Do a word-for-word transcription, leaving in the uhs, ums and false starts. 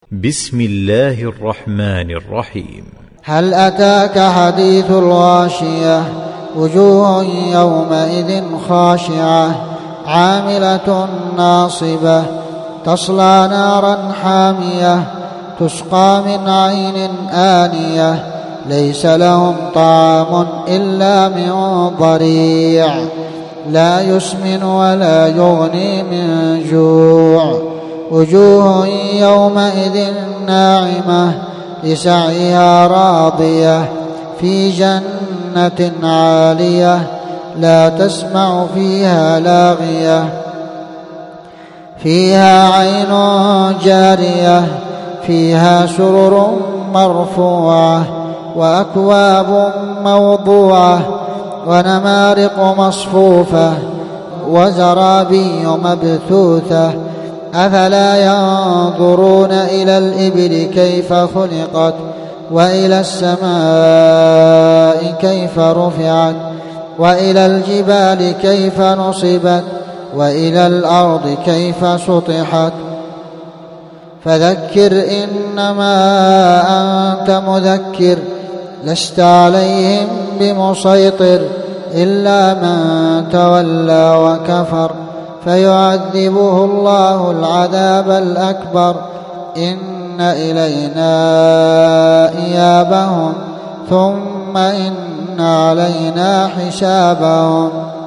بسم الله الرحمن الرحيم. هل أتاك حديث الغاشية وجوه يومئذ خاشعة عاملة ناصبة تصلى نارا حامية تسقى من عين آنية ليس لهم طعام إلا من ضريع لا يسمن ولا يغني من جوع وجوه يومئذ ناعمة لسعيها راضية في جنة عالية لا تسمع فيها لاغية فيها عين جارية فيها سرر مرفوعة وأكواب موضوعة ونمارق مصفوفة وزرابي مبثوثة أفلا ينظرون إلى الإبل كيف خلقت وإلى السماء كيف رفعت وإلى الجبال كيف نصبت وإلى الأرض كيف سطحت فذكر إنما أنت مذكر لست عليهم بمسيطر إلا من تولى وكفر فيعذبه الله العذاب الأكبر إن إلينا إيابهم ثم إن علينا حسابهم.